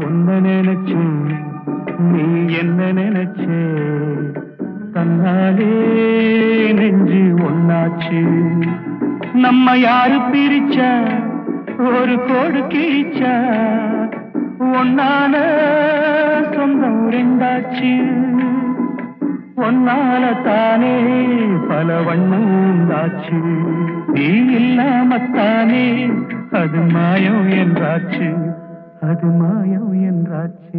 ஒன்ன நினைச்சு நீ என்ன நினைச்சே தன்னாலே நெஞ்சு ஒன்னாச்சு நம்ம யாரு பிரிச்சா ஒரு கோடு கிழிச்சா ஒன்னான சொந்தம் ரெண்டாச்சு ஒன்னால தானே பல வண்ணம் உண்டாச்சு நீ இல்லாமத்தானே அது மாயம் என்றாச்சு அது மாயம் என்றாச்சு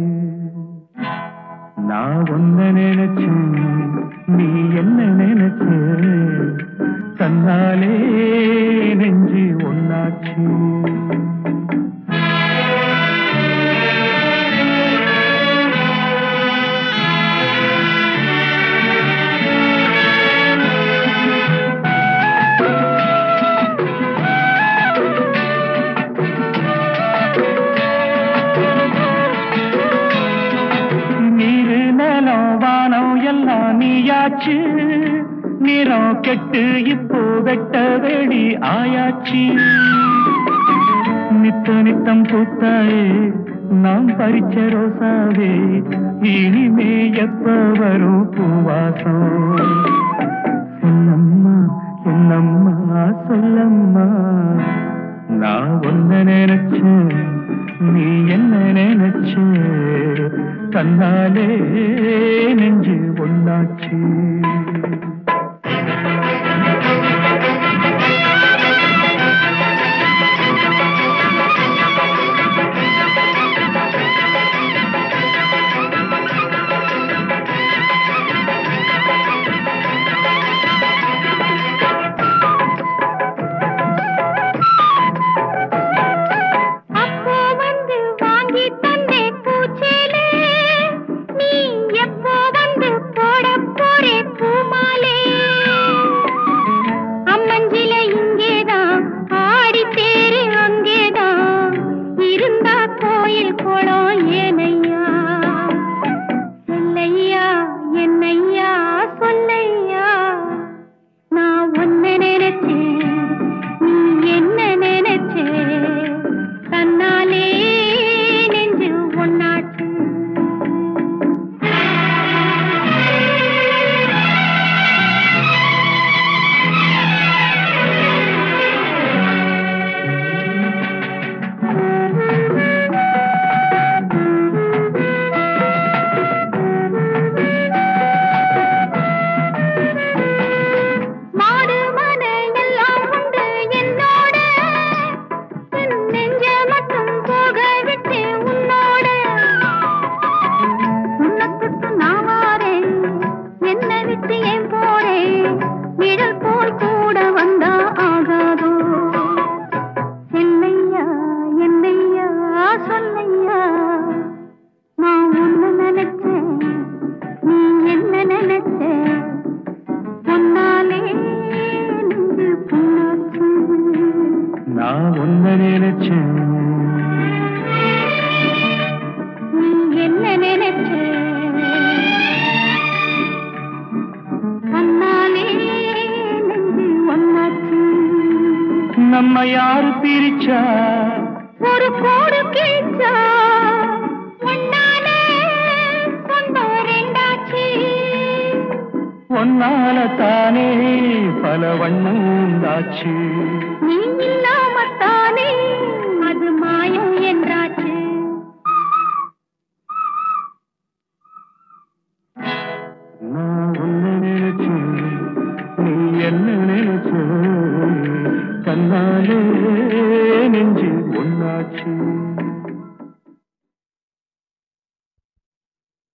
நான் ஒன்ன நினைச்சு நீ என்ன நினைச்சு தன்னாலே நெஞ்சு ஒன்னாச்சு நீயாச்சு நிறம் கெட்டு இப்போ வெட்ட வேடி ஆயாச்சு நித்த நித்தம் பூத்தாயே நாம் பறிச்ச ரோசாவே இனிமே எப்ப வரும் பூவாசம் சொல்லம்மா என்னம்மா சொல்லம்மா நான் ஒன்ன நினைச்சு நீ என்ன நினைச்சு தன்னாலே நெஞ்சு ஒன்னாச்சு நான் ஒன்ன நினைச்சேன் நீ என்ன நினைச்ச தன்னாலே நெஞ்சு ஒன்னாச்சு நம்ம யாரு பிரிச்சா ஒரு கோடு கிழிச்சா ஒன்னாலே சொந்தம் ரெண்டாச்சு ஒன்னால தானே பல வண்ணம் உண்டாச்சு